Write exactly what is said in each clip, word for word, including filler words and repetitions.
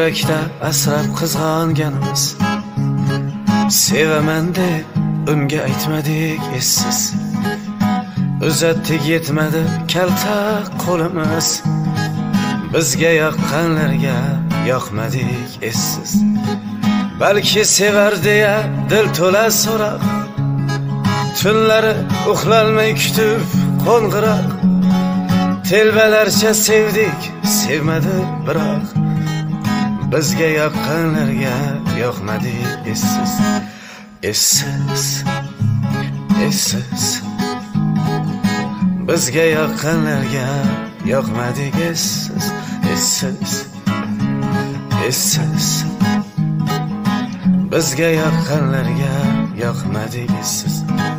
yurakda asrab qizg'onganimiz, sevaman deb unga aytmadik essiz. Uzatdik yetmadi kalta qo'limiz, bizga yoqqanlarga yoqmadik essiz. Balki sevar deya dil to'la so'roq, tunlari uxlalmay kutib qo'ng'iroq. Telbalarcha sevdik, sevmadi biroq, bizga yoqqanlarga yoqmadik essiz. Essiz, essiz, bizga yoqqanlarga yoqmadik essiz. Essiz, essiz, bizga yoqqanlarga yoqmadik essiz.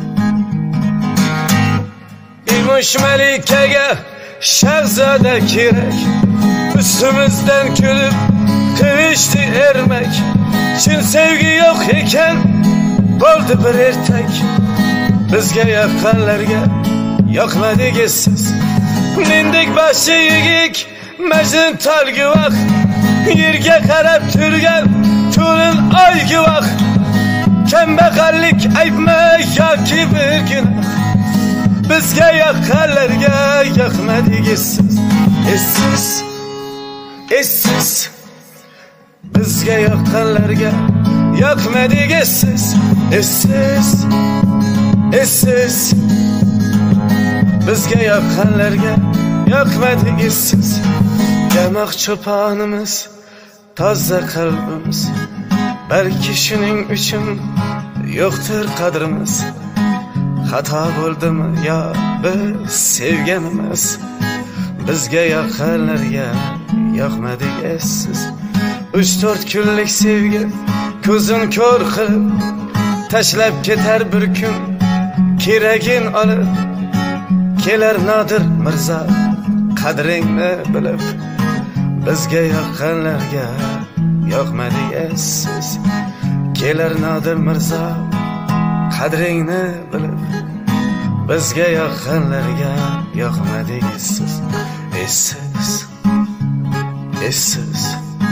Yumush malikaga shahzoda kerak, ustimizdan kulib qilishdi ermak. Chin sevgi yo'q ekan bo'ldi bir ertak, bizga yoqqanlarga yoqmadik essiz. Mendek boshi yigik Majnun tolgi vaqt, yerga qarab turgan to'lin oygi vaqt. Kambag'allik aybmi yoki bir gunoh, bizga yoqqanlarga yoqmadik essiz. Essiz, essiz, bizga yoqqanlarga yoqmadik essiz. Essiz, essiz, bizga yoqqanlarga yoqmadik essiz. Yamoq cho'ponimiz, toza qalbimiz, balki shuning uchun yo'qdir qadrimiz. Xato bo'ldimi yo biz sevganimiz, bizga yoqqanlarga yoqmadik essiz. Uch to'rt kunlik sevgi ko'zin ko'r qilib tashlab ketar bir kun, keragin olib kelar Nodir Mirzo qadringni bilib, bizga yoqqanlarga yoqmadik essiz. Kelar Nodir Mirzo qadringni bilib, bizga yoqqanlarga yoqmadik essiz. Essiz, essiz,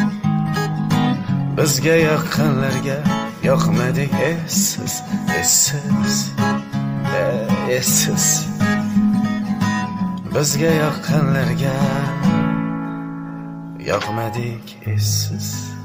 bizga yoqqanlarga yoqmadik essiz. Essiz, essiz, bizga yoqqanlarga yoqmadik essiz.